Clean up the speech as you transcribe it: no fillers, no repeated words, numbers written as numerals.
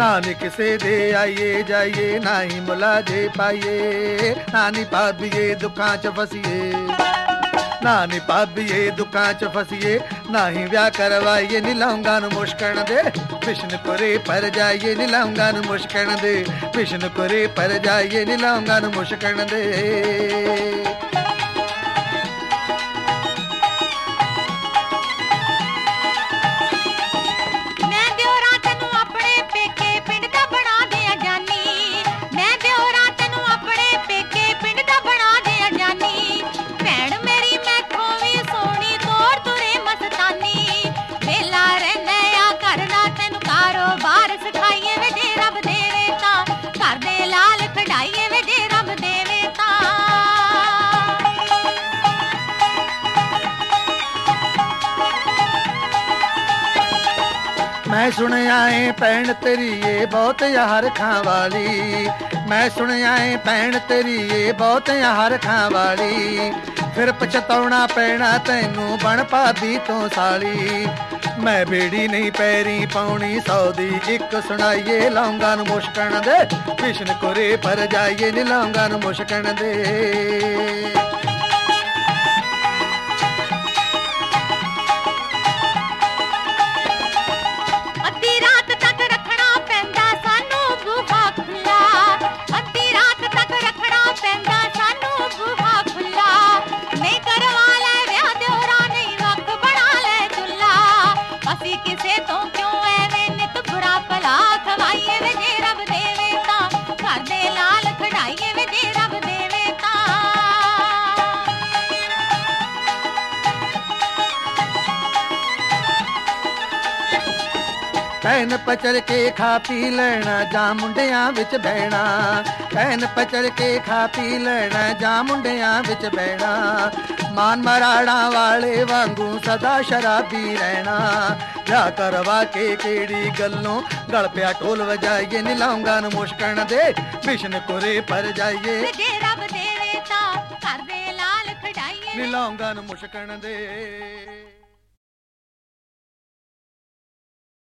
ना नी किसे दे आइए जाइए, ना ही मुलाजे पाइए, ना नी भाभीए दुखां च फसीए, ना नी भाभीए दुखां च फसीए, ना ही व्याह करवाइए नी लौंगा नू मुश्कण दे, बिशनपुरे पर जाइए नी लौंगा नू मुश्कण दे, बिशनपुरे पर जाइए नी लौंगा नू मुश्कण दे। मैं सुनिया है भैन तेरी ये बहुत यार खां वाली, मैं सुनिया है भैन तेरी ये बहुत यार खां वाली, फिर पछताउणा पैना तैनू बन भाभी तो साली, मैं बेड़ी नहीं पैरी पाउनी सौदी एक सुनाइए लौंगा नू मुश्कण दे, बिशनपुरे पर जाइए नी लौंगा नू मुश्कण दे। भैन पचर के खा पी लेना जा मुंडियां विच बहना, भैन पचर के खा पी लेना जा मुंडियां विच बहना, मान मराड़ा वाले वांगू सदा शराबी रहना, जा करवा के केड़ी गल्लों गल पिया ढोल वजाइए नी लौंगा नू मुश्कण दे, बिशनपुरे पर जाइए नी लौंगा नू मुश्कण दे।